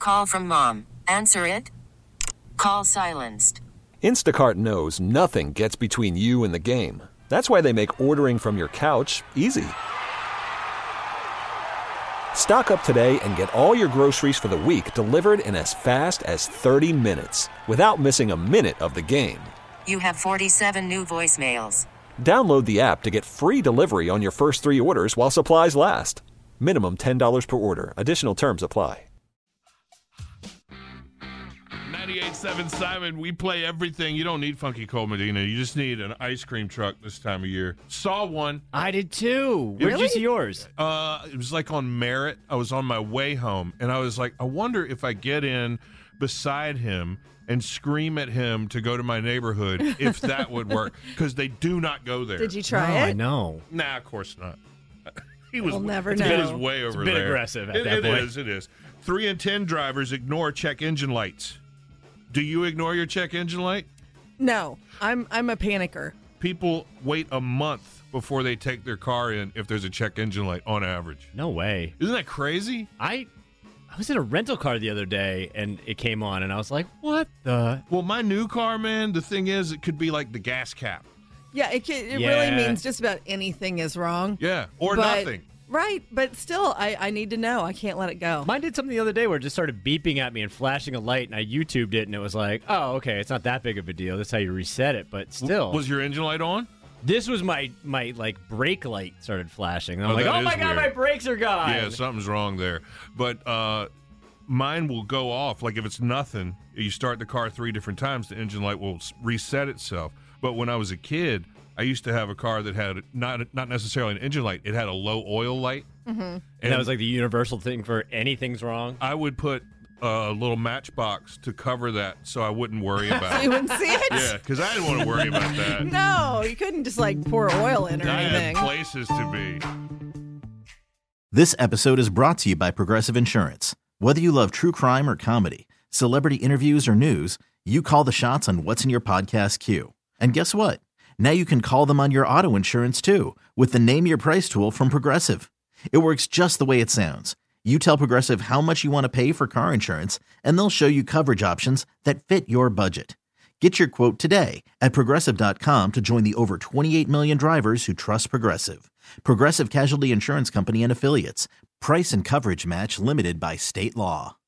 call from mom. Answer it. Call silenced. Instacart knows nothing gets between you and the game. That's why they make ordering from your couch easy. Stock up today and get all your groceries for the week delivered in as fast as 30 minutes without missing a minute of the game. You have 47 new voicemails. Download the app to get free delivery on your first 3 orders while supplies last. Minimum $10 per order. Additional terms apply. 98.7 Simon, we play everything. You don't need Funky Cold Medina. You just need an ice cream truck this time of year. Saw one. I did too. Where did you see yours? It was like on Merritt. I was on my way home, and I was like, I wonder if I get in beside him and scream at him to go to my neighborhood, if that would work, because they do not go there. Did you try I it? know. Nah, of course not. We'll never It know. is way over there. It's a bit aggressive at that point. It is. 3 in 10 drivers ignore check engine lights. Do you ignore your check engine light? No, I'm a panicker. People wait a month before they take their car in if there's a check engine light on average. No way. Isn't that crazy? I was in a rental car the other day, and it came on, and I was like, what the? Well, my new car, man, the thing is, it could be like the gas cap. Yeah, it really means just about anything is wrong. Yeah, or But- nothing. Right, but still, I need to know. I can't let it go. Mine did something the other day where it just started beeping at me and flashing a light, and I YouTubed it, and it was like, oh, okay, it's not that big of a deal. That's how you reset it, but still. Was your engine light on? This was my like brake light started flashing. I'm Oh, like, that oh is my God, weird. my brakes are gone. Yeah, something's wrong there. But mine will go off. Like if it's nothing, you start the car 3 different times, the engine light will reset itself. But when I was a kid, I used to have a car that had not necessarily an engine light. It had a low oil light. Mm-hmm. And that was like the universal thing for anything's wrong. I would put a little matchbox to cover that so I wouldn't worry about So it. you wouldn't see it? Yeah, because I didn't want to worry about that. No, you couldn't just like pour oil in or I anything. had places to be. This episode is brought to you by Progressive Insurance. Whether you love true crime or comedy, celebrity interviews or news, you call the shots on what's in your podcast queue. And guess what? Now you can call them on your auto insurance too with the Name Your Price tool from Progressive. It works just the way it sounds. You tell Progressive how much you want to pay for car insurance, and they'll show you coverage options that fit your budget. Get your quote today at Progressive.com to join the over 28 million drivers who trust Progressive. Progressive Casualty Insurance Company and Affiliates. Price and coverage match limited by state law.